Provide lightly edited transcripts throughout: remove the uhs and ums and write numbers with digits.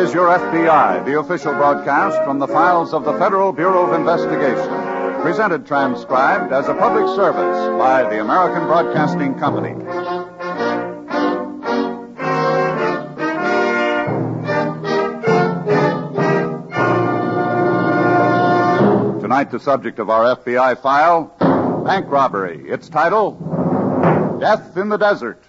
is Your FBI, the official broadcast from the files of the Federal Bureau of Investigation. Presented transcribed as a public service by the American Broadcasting Company. Tonight, the subject of our FBI file, bank robbery. Its title, Death in the Desert.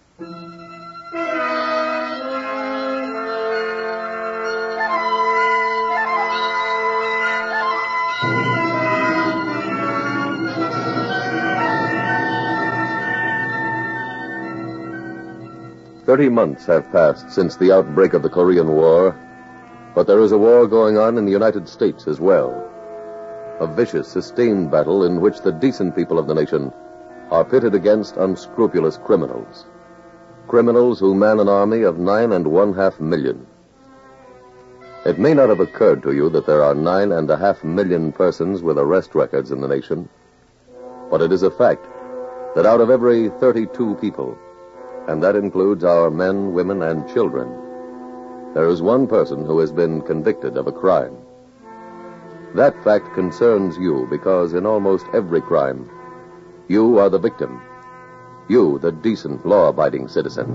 "30 months have passed since the outbreak of the Korean War, but there is a war going on in the United States as well. A vicious, sustained battle in which the decent people of the nation are pitted against unscrupulous criminals. Criminals who man an army of 9.5 million. It may not have occurred to you that there are 9.5 million persons with arrest records in the nation, but it is a fact that out of every 32 people, and that includes our men, women, and children, there is one person who has been convicted of a crime. That fact concerns you because in almost every crime, you are the victim. You, the decent, law-abiding citizen.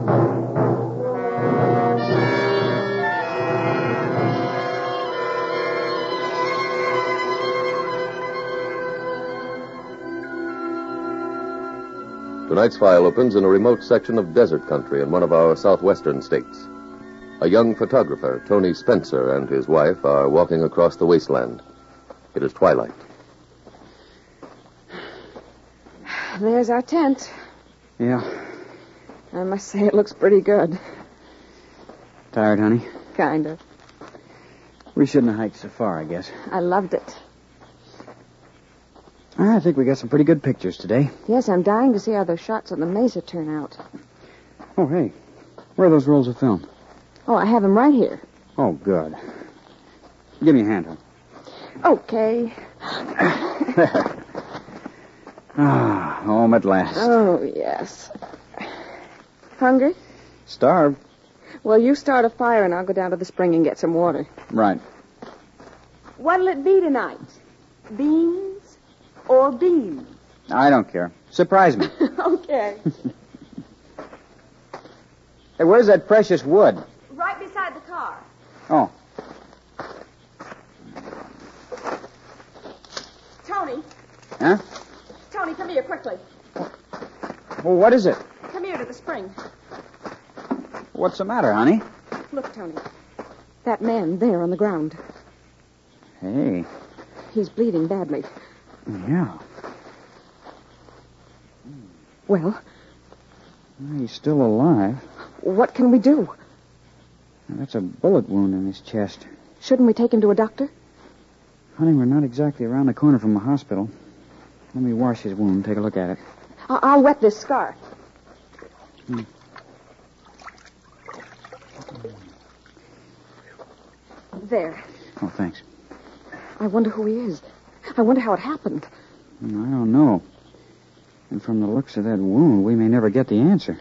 Tonight's file opens in a remote section of desert country in one of our southwestern states. A young photographer, Tony Spencer, and his wife are walking across the wasteland. It is twilight. There's our tent. Yeah. I must say it looks pretty good. Tired, honey? Kind of. We shouldn't have hiked so far, I guess. I loved it. I think we got some pretty good pictures today. Yes, I'm dying to see how those shots on the mesa turn out. Oh, hey. Where are those rolls of film? Oh, I have them right here. Oh, good. Give me a hand, huh? Okay. There. Home at last. Oh, yes. Hungry? Starved. Well, you start a fire and I'll go down to the spring and get some water. Right. What'll it be tonight? Beans or beans? I don't care. Surprise me. Okay. Hey, where's that precious wood? Right beside the car. Oh. Tony. Huh? Tony, come here quickly. Well, what is it? Come here to the spring. What's the matter, honey? Look, Tony. That man there on the ground. Hey. He's bleeding badly. Yeah. Well? He's still alive. What can we do? That's a bullet wound in his chest. Shouldn't we take him to a doctor? Honey, we're not exactly around the corner from a hospital. Let me wash his wound. Take a look at it. I'll wet this scarf. There. Oh, thanks. I wonder who he is. I wonder how it happened. I don't know. And from the looks of that wound, we may never get the answer.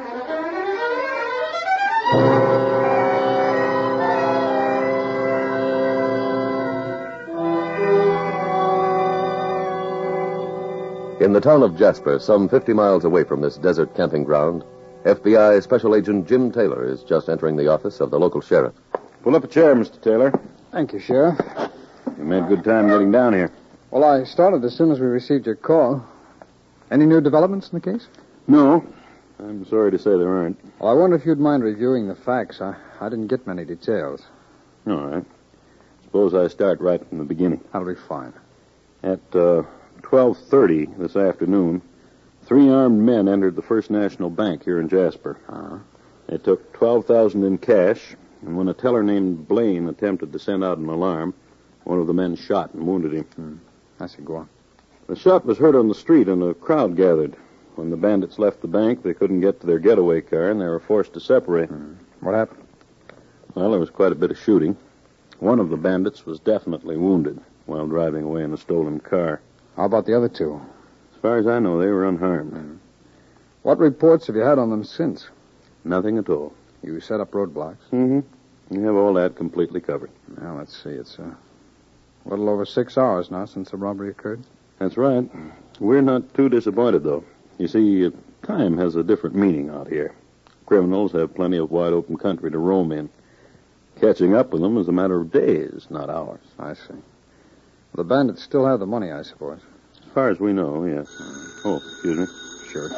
In the town of Jasper, some 50 miles away from this desert camping ground, FBI Special Agent Jim Taylor is just entering the office of the local sheriff. Pull up a chair, Mr. Taylor. Thank you, Sheriff. You made good time getting down here. Well, I started as soon as we received your call. Any new developments in the case? No. I'm sorry to say there aren't. Well, I wonder if you'd mind reviewing the facts. I didn't get many details. All right. Suppose I start right from the beginning. That'll be fine. At 12:30 this afternoon, 3 armed men entered the First National Bank here in Jasper. Uh-huh. They took $12,000 in cash, and when a teller named Blaine attempted to send out an alarm, one of the men shot and wounded him. I see. Go on. The shot was heard on the street, and a crowd gathered. When the bandits left the bank, they couldn't get to their getaway car, and they were forced to separate. What happened? Well, there was quite a bit of shooting. One of the bandits was definitely wounded while driving away in a stolen car. How about the other two? As far as I know, they were unharmed. What reports have you had on them since? Nothing at all. You set up roadblocks? Mm-hmm. You have all that completely covered. Now, let's see. It's a little over 6 hours now since the robbery occurred. That's right. We're not too disappointed, though. You see, time has a different meaning out here. Criminals have plenty of wide-open country to roam in. Catching up with them is a matter of days, not hours. I see. The bandits still have the money, I suppose. As far as we know, yes. Oh, excuse me. Sure.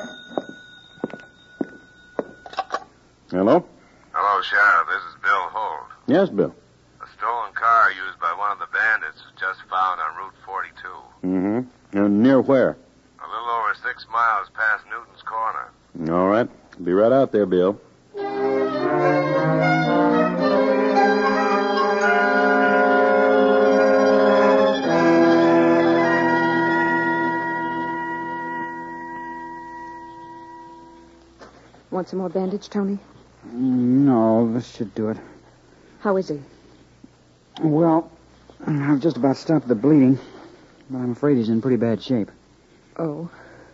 Hello? Hello, Sheriff. This is Bill Holt. Yes, Bill. A stolen car used by one of the bandits was just found on Route 42. Mm-hmm. And near where? A little over 6 miles past Newton's Corner. All right. Be right out there, Bill. Want some more bandage, Tony? No, this should do it. How is he? Well, I've just about stopped the bleeding, but I'm afraid he's in pretty bad shape. Oh.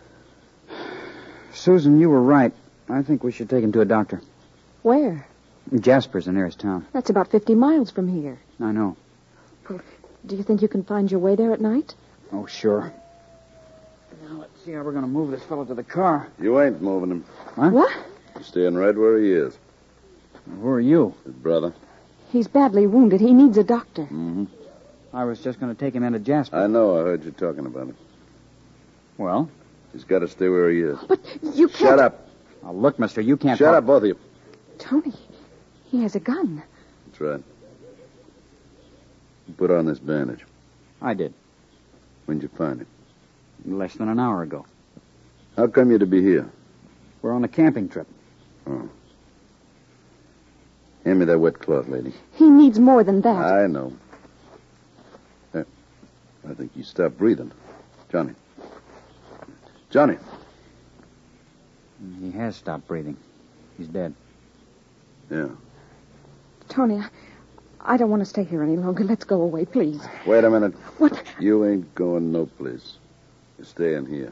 Susan, you were right. I think we should take him to a doctor. Where? Jasper's the nearest town. That's about 50 miles from here. I know. Well, do you think you can find your way there at night? Oh, sure. Now, let's see how we're going to move this fellow to the car. You ain't moving him. Huh? What? He's staying right where he is. Who are you? His brother. He's badly wounded. He needs a doctor. Mm-hmm. I was just going to take him into Jasper. I know. I heard you talking about him. Well? He's got to stay where he is. But you can't... Shut up. Oh, look, mister, you can't... Shut up, both of you. Tony, he has a gun. That's right. You put on this bandage. I did. When'd you find him? Less than an hour ago. How come you to be here? We're on a camping trip. Oh. Hand me that wet cloth, lady. He needs more than that. I know. I think you stopped breathing. Johnny. Johnny. He has stopped breathing. He's dead. Yeah. Tony, I don't want to stay here any longer. Let's go away, please. Wait a minute. What? You ain't going no place. You're staying here.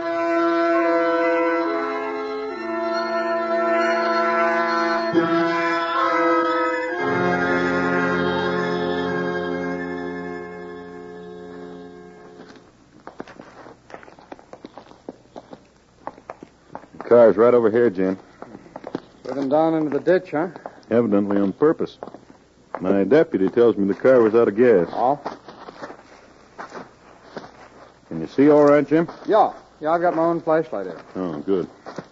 The car's right over here, Jim. Put him down into the ditch, huh? Evidently on purpose. My deputy tells me the car was out of gas. Oh? Can you see all right, Jim? Yeah. Yeah, I've got my own flashlight here. Oh, good.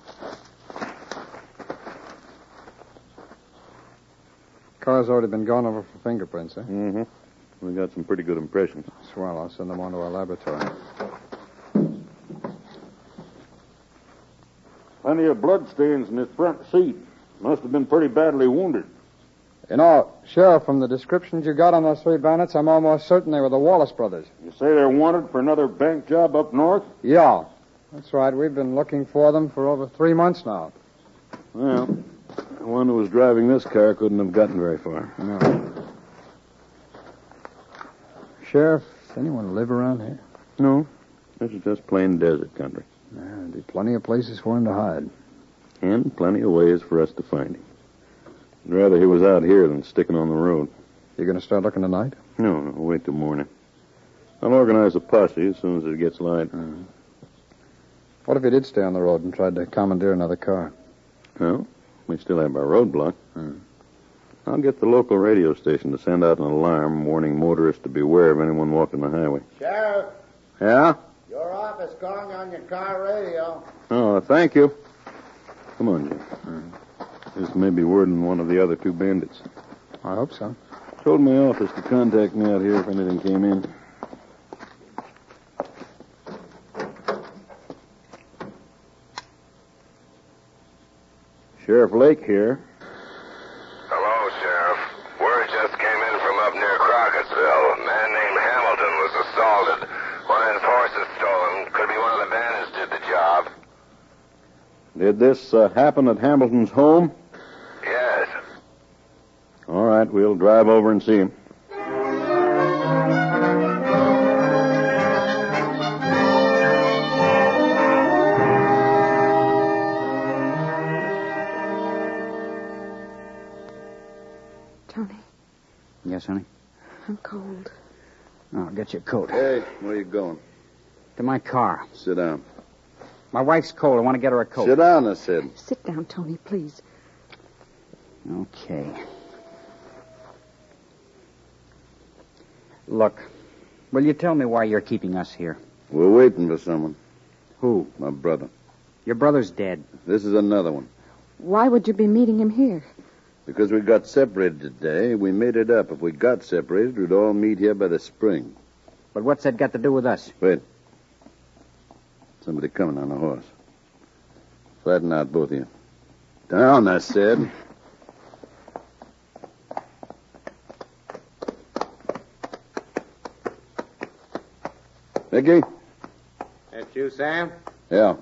Car's already been gone over for fingerprints, eh? Mm-hmm. We got some pretty good impressions. Swell. I'll send them on to our laboratory. Plenty of blood stains in his front seat. Must have been pretty badly wounded. You know, Sheriff, from the descriptions you got on those 3 bandits, I'm almost certain they were the Wallace brothers. You say they're wanted for another bank job up north? Yeah. That's right. We've been looking for them for over 3 months now. Well, the one who was driving this car couldn't have gotten very far. No. Sheriff, does anyone live around here? No. This is just plain desert country. There'd be plenty of places for him to hide. And plenty of ways for us to find him. I'd rather he was out here than sticking on the road. You going to start looking tonight? No, wait till morning. I'll organize a posse as soon as it gets light. What if he did stay on the road and tried to commandeer another car? Well, we still have our roadblock. I'll get the local radio station to send out an alarm warning motorists to beware of anyone walking the highway. Sheriff, Yeah? your office calling on your car radio. Oh, thank you. Come on, Jim. This may be word on one of the other 2 bandits. I hope so. Told my office to contact me out here if anything came in. Sheriff Lake here. Hello, Sheriff. Word just came in from up near Crockett'sville. A man named Hamilton was assaulted. One of his horses stolen. Could be one of the bandits did the job. Did this happen at Hamilton's home? Yes. All right, we'll drive over and see him. Tony, Yes, honey? I'm cold. Oh, get your coat. Hey, where you going? To my car. Sit down. My wife's cold. I want to get her a coat. Sit down, I said. Sit down, Tony, please. Okay. Look, will you tell me why you're keeping us here? We're waiting for someone. Who? My brother. Your brother's dead. This is another one. Why would you be meeting him here? Because we got separated today, we made it up. If we got separated, we'd all meet here by the spring. But what's that got to do with us? Wait. Somebody coming on a horse. Flatten out, both of you. Down, I said. Mickey? That you, Sam? Yeah.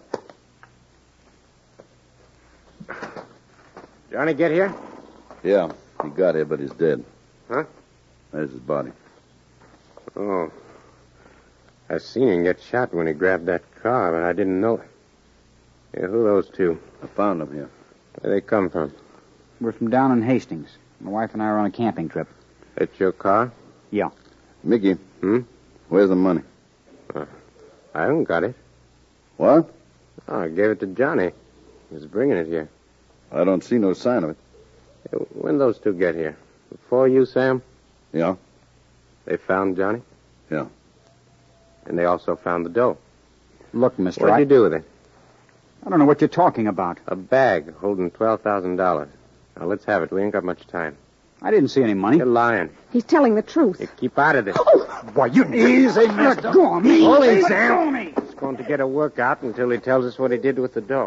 Johnny get here? Yeah. He got here, but he's dead. Huh? There's his body. Oh. I seen him get shot when he grabbed that car, but I didn't know. Yeah, who are those two? I found him here. Where they come from? We're from down in Hastings. My wife and I are on a camping trip. That's your car? Yeah. Mickey. Where's the money? I haven't got it. What? Oh, I gave it to Johnny. He was bringing it here. I don't see no sign of it. When those two get here? Before you, Sam? Yeah? They found Johnny? Yeah. And they also found the dough. Look, mister, What'd you do with it? I don't know what you're talking about. A bag holding $12,000. Now, let's have it. We ain't got much time. I didn't see any money. You're lying. He's telling the truth. You keep out of this. Why, you... Easy, mister. Let go of me. Hold him, Let Sam. go of me. He's going to get a workout until he tells us what he did with the dough.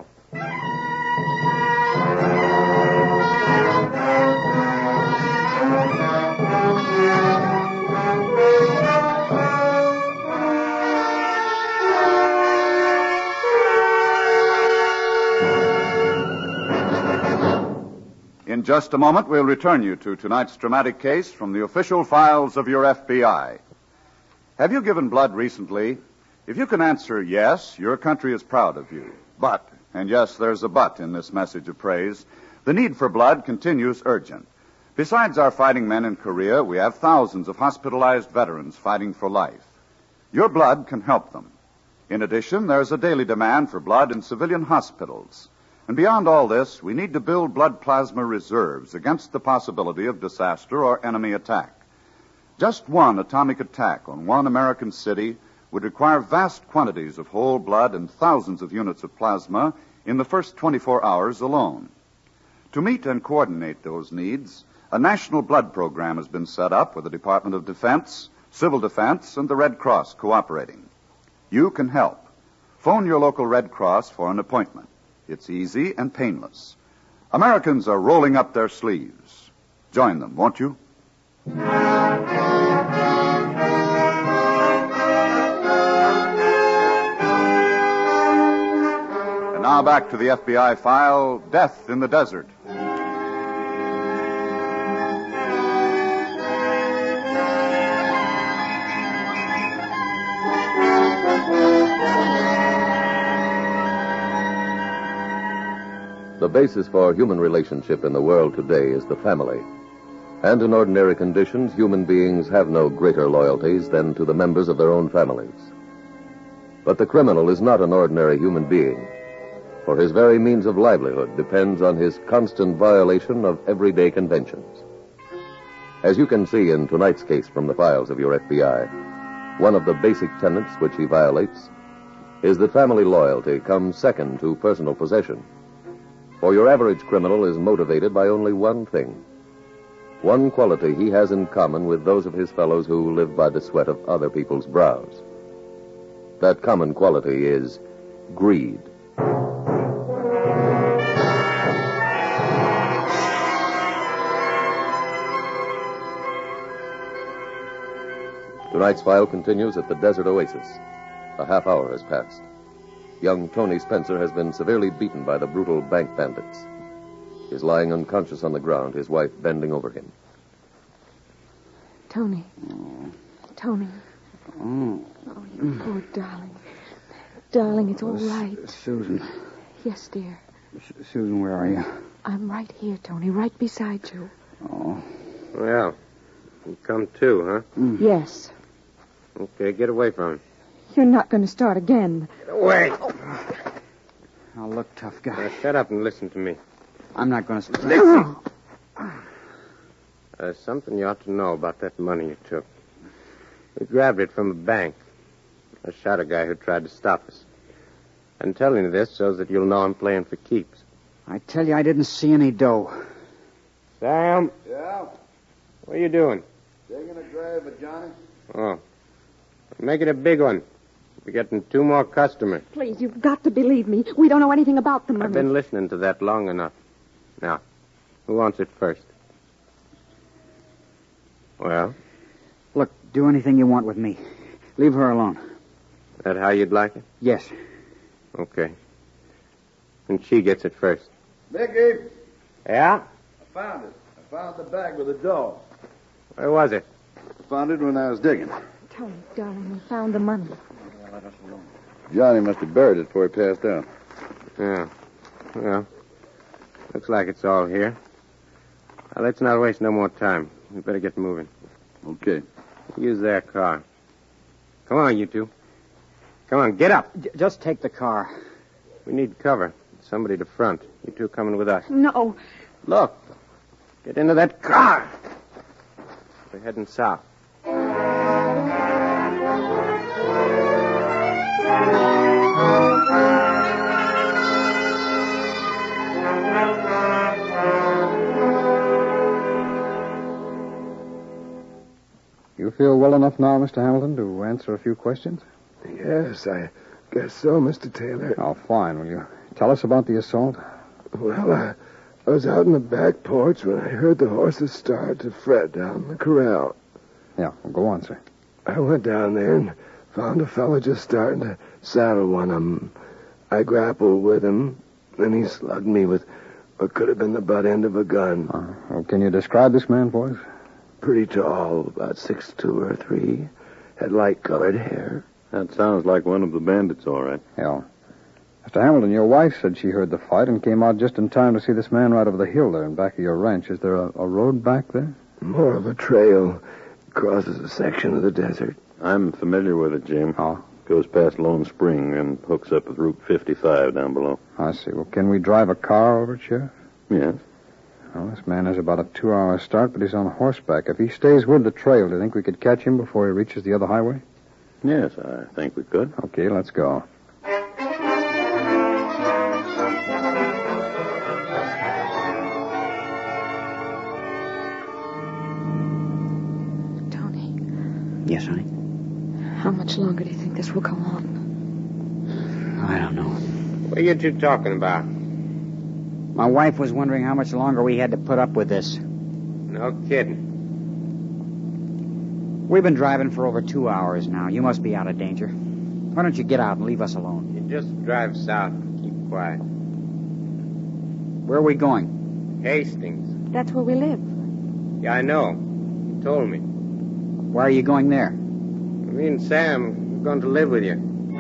In just a moment, we'll return you to tonight's dramatic case from the official files of your FBI. Have you given blood recently? If you can answer yes, your country is proud of you. But, and yes, there's a but in this message of praise, the need for blood continues urgent. Besides our fighting men in Korea, we have thousands of hospitalized veterans fighting for life. Your blood can help them. In addition, there's a daily demand for blood in civilian hospitals. And beyond all this, we need to build blood plasma reserves against the possibility of disaster or enemy attack. Just one atomic attack on one American city would require vast quantities of whole blood and thousands of units of plasma in the first 24 hours alone. To meet and coordinate those needs, a national blood program has been set up with the Department of Defense, Civil Defense, and the Red Cross cooperating. You can help. Phone your local Red Cross for an appointment. It's easy and painless. Americans are rolling up their sleeves. Join them, won't you? And now back to the FBI file, Death in the Desert. The basis for human relationship in the world today is the family. And in ordinary conditions, human beings have no greater loyalties than to the members of their own families. But the criminal is not an ordinary human being, for his very means of livelihood depends on his constant violation of everyday conventions. As you can see in tonight's case from the files of your FBI, one of the basic tenets which he violates is that family loyalty comes second to personal possession. For your average criminal is motivated by only one thing, one quality he has in common with those of his fellows who live by the sweat of other people's brows. That common quality is greed. Tonight's file continues at the Desert Oasis. A half hour has passed. Young Tony Spencer has been severely beaten by the brutal bank bandits. He is lying unconscious on the ground, his wife bending over him. Tony. Tony. Oh. Oh, you poor darling. Darling, it's all right. Susan. Yes, dear. Susan, where are you? I'm right here, Tony, right beside you. Oh. Well, you come too, huh? Yes. Okay, get away from him. You're not going to start again. Get away! Now, look, tough guy. Now, shut up and listen to me. I'm not going to... Listen! There's something you ought to know about that money you took. We grabbed it from a bank. I shot a guy who tried to stop us. I'm telling you this so that you'll know I'm playing for keeps. I tell you, I didn't see any dough. Sam? Yeah? What are you doing? Digging a grave at Johnny? Oh. Make it a big one. We're getting 2 more customers. Please, you've got to believe me. We don't know anything about the money. I've been listening to that long enough. Now, who wants it first? Well? Look, do anything you want with me. Leave her alone. That how you'd like it? Yes. Okay. And she gets it first. Mickey, Yeah? I found it. I found the bag with the dough. Where was it? I found it when I was digging. Tony, darling, we found the money. Johnny must have buried it before he passed out. Yeah. Well, looks like it's all here. Now, let's not waste no more time. We better get moving. Okay. Use their car. Come on, you two. Come on, get up. Just take the car. We need cover. Somebody to front. You two coming with us. No. Look. Get into that car. We're heading south. You feel well enough now, Mr. Hamilton, to answer a few questions? Yes, I guess so, Mr. Taylor. Oh, fine. Will you tell us about the assault? Well, I was out in the back porch when I heard the horses start to fret down in the corral. Yeah, well, go on, sir. I went down there and found a fellow just starting to saddle one of them. I grappled with him, then he slugged me with what could have been the butt end of a gun. Well, can you describe this man for us? Pretty tall, about 6'2" or 3. Had light-colored hair. That sounds like one of the bandits, all right. Yeah. Mr. Hamilton, your wife said she heard the fight and came out just in time to see this man right over the hill there in back of your ranch. Is there a road back there? More of a trail. Crosses a section of the desert. I'm familiar with it, Jim. Oh. Goes past Lone Spring and hooks up with Route 55 down below. I see. Well, can we drive a car over it, Sheriff? Yes. Well, this man has about a 2-hour start, but he's on horseback. If he stays with the trail, do you think we could catch him before he reaches the other highway? Yes, I think we could. Okay, let's go. Tony, Yes, honey? how much longer do you think this will go on? I don't know. What are you two talking about? My wife was wondering how much longer we had to put up with this. No kidding. We've been driving for over 2 hours now. You must be out of danger. Why don't you get out and leave us alone? You just drive south and keep quiet. Where are we going? Hastings. That's where we live. Yeah, I know. You told me. Why are you going there? Me and Sam are going to live with you.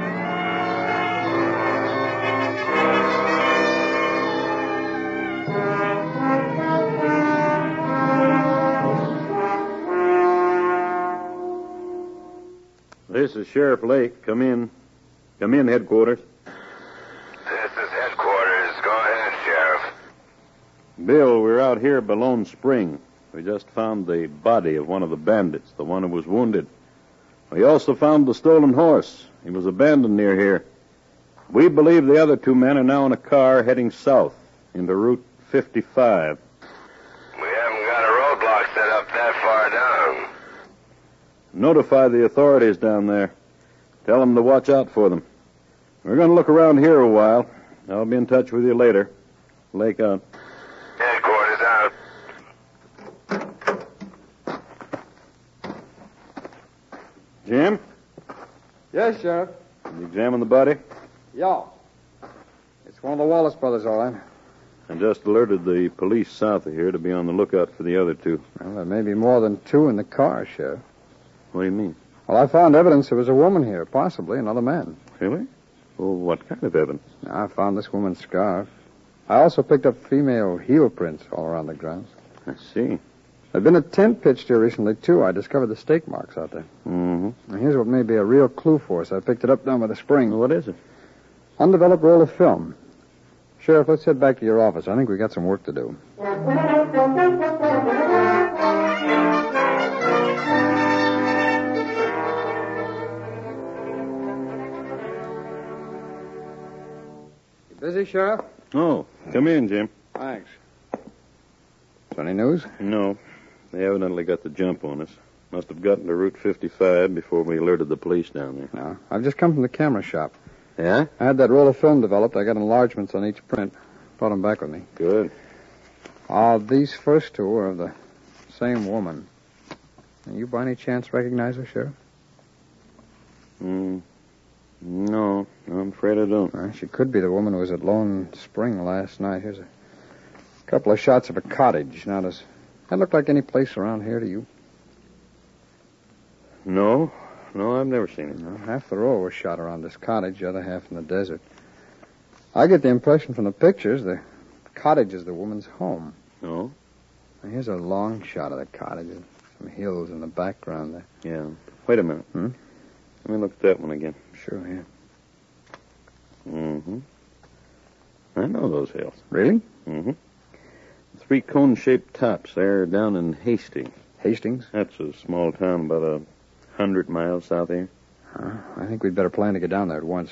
This is Sheriff Lake. Come in. Come in, headquarters. This is headquarters. Go ahead, Sheriff. Bill, we're out here by Lone Spring. We just found the body of one of the bandits, the one who was wounded. We also found the stolen horse. He was abandoned near here. We believe the other 2 men are now in a car heading south into Route 55. We haven't got a roadblock set up that far down. Notify the authorities down there. Tell them to watch out for them. We're going to look around here a while. I'll be in touch with you later. Lake out. Headquarters out. Jim, Yes, Sheriff. you examine the body? Yeah. It's one of the Wallace brothers, all right. I just alerted the police south of here to be on the lookout for the other 2. Well, there may be more than 2 in the car, Sheriff. What do you mean? Well, I found evidence there was a woman here, possibly another man. Really? Well, what kind of evidence? I found this woman's scarf. I also picked up female heel prints all around the grounds. I see. There'd been a tent pitched here recently, too. I discovered the stake marks out there. Mm-hmm. Now, here's what may be a real clue for us. I picked it up down by the spring. What is it? Undeveloped roll of film. Sheriff, let's head back to your office. I think we got some work to do. You busy, Sheriff? Oh, come in, Jim. Thanks. So any news? No. They evidently got the jump on us. Must have gotten to Route 55 before we alerted the police down there. No. I've just come from the camera shop. Yeah? I had that roll of film developed. I got enlargements on each print. Brought them back with me. Good. These first two are of the same woman. You by any chance recognize her, Sheriff? No, I'm afraid I don't. She could be the woman who was at Lone Spring last night. Here's a couple of shots of a cottage. Now, does that look like any place around here to you? No, I've never seen it. No, half the row was shot around this cottage, the other half in the desert. I get the impression from the pictures the cottage is the woman's home. Oh? Now, here's a long shot of the cottage. Some hills in the background there. Yeah. Wait a minute. Let me look at that one again. Sure, yeah. Mm-hmm. I know those hills. Really? Mm-hmm. 3 cone-shaped tops there down in Hastings. Hastings? That's a small town about 100 miles south of here. I think we'd better plan to get down there at once.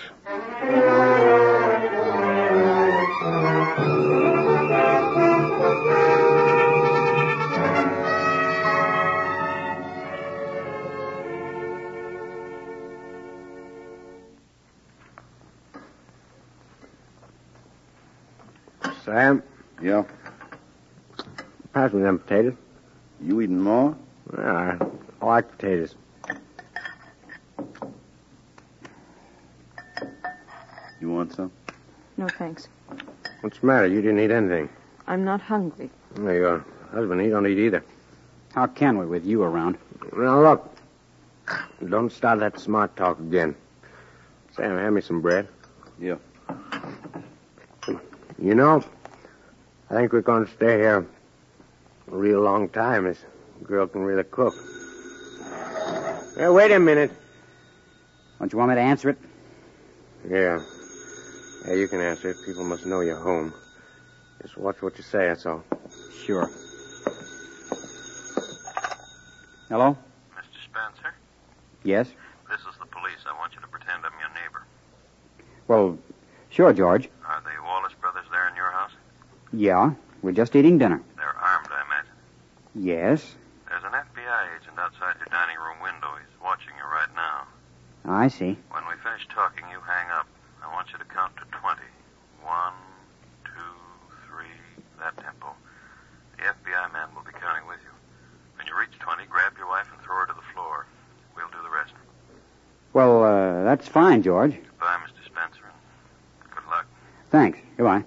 Sam? Yeah? Pass me them potatoes. You eating more? Yeah, I like potatoes. You want some? No, thanks. What's the matter? You didn't eat anything. I'm not hungry. Your husband, he don't eat either. How can we with you around? Now, look. Don't start that smart talk again. Sam, hand me some bread. Yeah. You know, I think we're going to stay here a real long time. This girl can really cook. Hey, wait a minute. Don't you want me to answer it? Yeah. Yeah, you can answer it. People must know you're home. Just watch what you say, that's all. Sure. Hello? Mr. Spencer? Yes? This is the police. I want you to pretend I'm your neighbor. Well, sure, George. Are the Wallace brothers there in your house? Yeah, we're just eating dinner. They're armed, I imagine. Yes? There's an FBI agent outside your dining room window. He's watching you right now. I see. When we finish talking, you hang up. I want you to count to 20. 1, 2, 3, that tempo. The FBI man will be counting with you. When you reach 20, grab your wife and throw her to the floor. We'll do the rest. Well, that's fine, George. Goodbye, Mr. Spencer, and good luck. Thanks. Goodbye.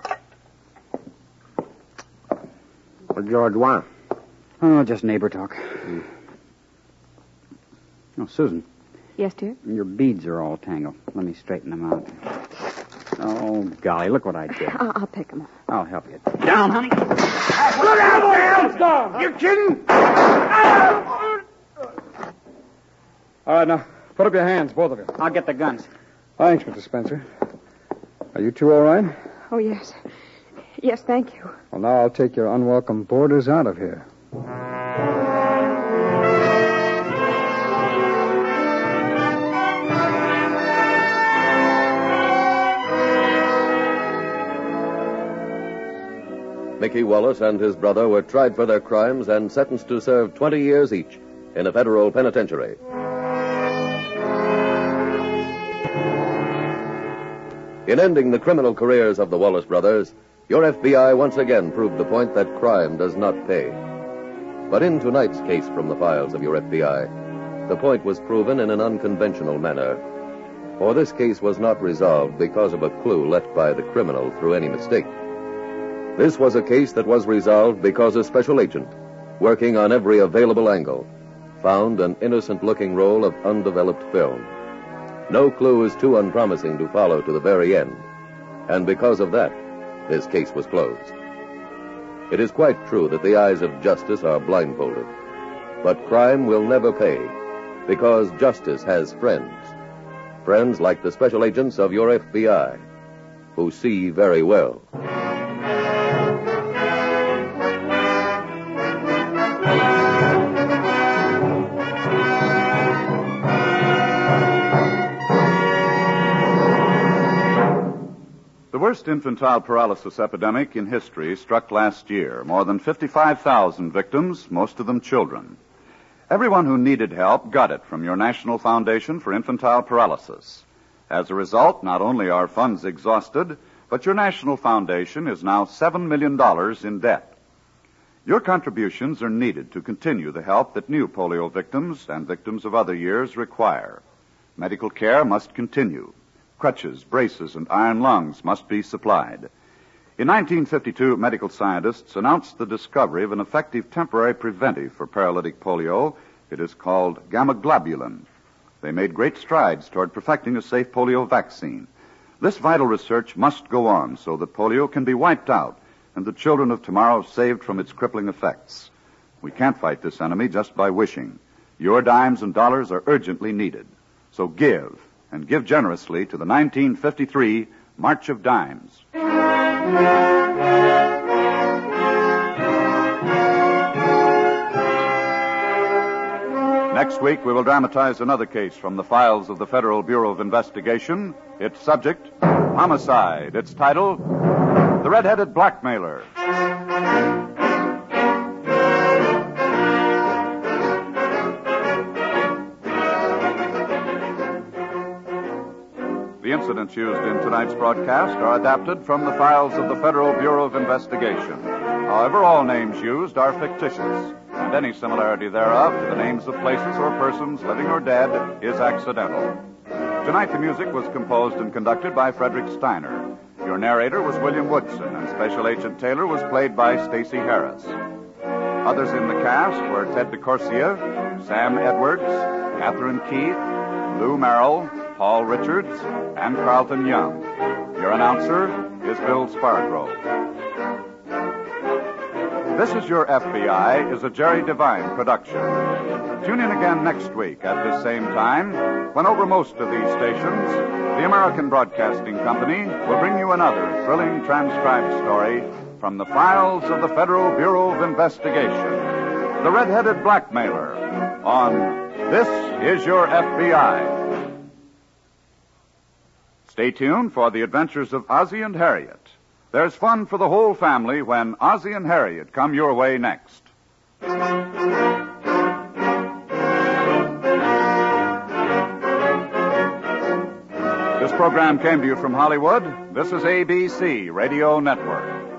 What George want? Oh, just neighbor talk. Oh, Susan. Yes, dear? Your beads are all tangled. Let me straighten them out. Oh, golly, look what I did. I'll pick them up. I'll help you. Down, honey. Look out, man! It's gone. You kidding? All right, now, put up your hands, both of you. I'll get the guns. Thanks, Mr. Spencer. Are you two all right? Oh, yes. Yes, thank you. Well, now I'll take your unwelcome boarders out of here. Mickey Wallace and his brother were tried for their crimes and sentenced to serve 20 years each in a federal penitentiary. In ending the criminal careers of the Wallace brothers, your FBI once again proved the point that crime does not pay. But in tonight's case from the files of your FBI, the point was proven in an unconventional manner. For this case was not resolved because of a clue left by the criminal through any mistake. This was a case that was resolved because a special agent, working on every available angle, found an innocent-looking roll of undeveloped film. No clue is too unpromising to follow to the very end, and because of that, this case was closed. It is quite true that the eyes of justice are blindfolded. But crime will never pay, because justice has friends. Friends like the special agents of your FBI, who see very well. The worst infantile paralysis epidemic in history struck last year. More than 55,000 victims, most of them children. Everyone who needed help got it from your National Foundation for Infantile Paralysis. As a result, not only are funds exhausted, but your National Foundation is now $7 million in debt. Your contributions are needed to continue the help that new polio victims and victims of other years require. Medical care must continue. Crutches, braces, and iron lungs must be supplied. In 1952, medical scientists announced the discovery of an effective temporary preventive for paralytic polio. It is called gamma-globulin. They made great strides toward perfecting a safe polio vaccine. This vital research must go on so that polio can be wiped out and the children of tomorrow saved from its crippling effects. We can't fight this enemy just by wishing. Your dimes and dollars are urgently needed. So give, and give generously to the 1953 March of Dimes. Next week, we will dramatize another case from the files of the Federal Bureau of Investigation. Its subject, homicide. Its title, The Red-Headed Blackmailer. The incidents used in tonight's broadcast are adapted from the files of the Federal Bureau of Investigation. However, all names used are fictitious, and any similarity thereof to the names of places or persons, living or dead, is accidental. Tonight, the music was composed and conducted by Frederick Steiner. Your narrator was William Woodson, and Special Agent Taylor was played by Stacey Harris. Others in the cast were Ted DeCorsia, Sam Edwards, Catherine Keith, Lou Merrill, Paul Richards, and Carlton Young. Your announcer is Bill Spargrove. This Is Your FBI is a Jerry Devine production. Tune in again next week at this same time, when over most of these stations, the American Broadcasting Company will bring you another thrilling transcribed story from the files of the Federal Bureau of Investigation. The Red-Headed Blackmailer on This Is Your FBI. Stay tuned for the adventures of Ozzie and Harriet. There's fun for the whole family when Ozzie and Harriet come your way next. This program came to you from Hollywood. This is ABC Radio Network.